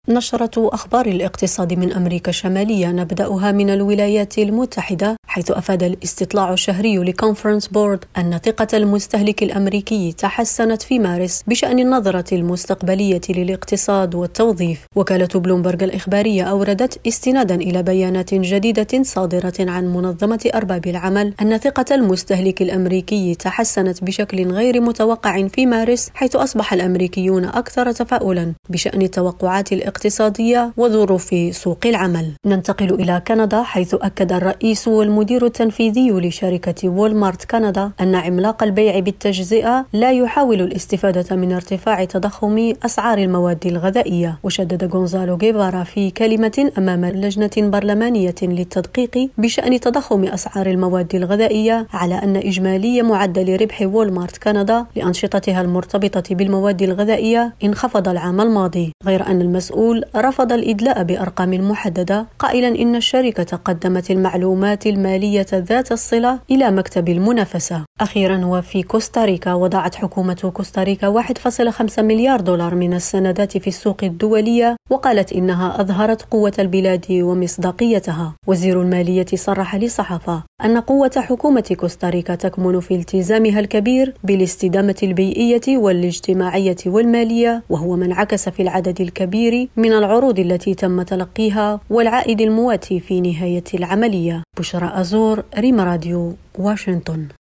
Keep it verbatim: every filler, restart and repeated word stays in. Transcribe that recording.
نشرة أخبار الاقتصاد من أمريكا الشمالية، نبدأها من الولايات المتحدة، حيث أفاد الاستطلاع الشهري لكونفرنس بورد أن ثقة المستهلك الأمريكي تحسنت في مارس بشأن النظرة المستقبلية للاقتصاد والتوظيف. وكالة بلومبرغ الإخبارية أوردت استنادا إلى بيانات جديدة صادرة عن منظمة أرباب العمل أن ثقة المستهلك الأمريكي تحسنت بشكل غير متوقع في مارس، حيث أصبح الأمريكيون أكثر تفاؤلا بشأن التوقعات الاقتصادية وظروف سوق العمل. ننتقل إلى كندا، حيث أكد الرئيس والمدير التنفيذي لشركة وولمارت كندا أن عملاق البيع بالتجزئة لا يحاول الاستفادة من ارتفاع تضخم أسعار المواد الغذائية. وشدد غونزالو غيفارا في كلمة أمام لجنة برلمانية للتدقيق بشأن تضخم أسعار المواد الغذائية على أن إجمالي معدل ربح وولمارت كندا لأنشطتها المرتبطة بالمواد الغذائية انخفض العام الماضي، غير أن المسؤول رفض الإدلاء بأرقام محددة، قائلا إن الشركة قدمت المعلومات المالية ذات الصلة إلى مكتب المنافسة. أخيرا، وفي كوستاريكا، وضعت حكومة كوستاريكا واحد فاصلة خمسة مليار دولار من السندات في السوق الدولية، وقالت إنها أظهرت قوة البلاد ومصداقيتها. وزير المالية صرح للصحافة أن قوة حكومة كوستاريكا تكمن في التزامها الكبير بالاستدامة البيئية والاجتماعية والمالية، وهو ما انعكس في العدد الكبير من العروض التي تم تلقيها والعائد المواتي في نهاية العملية. بشرى أزور، ريم راديو، واشنطن.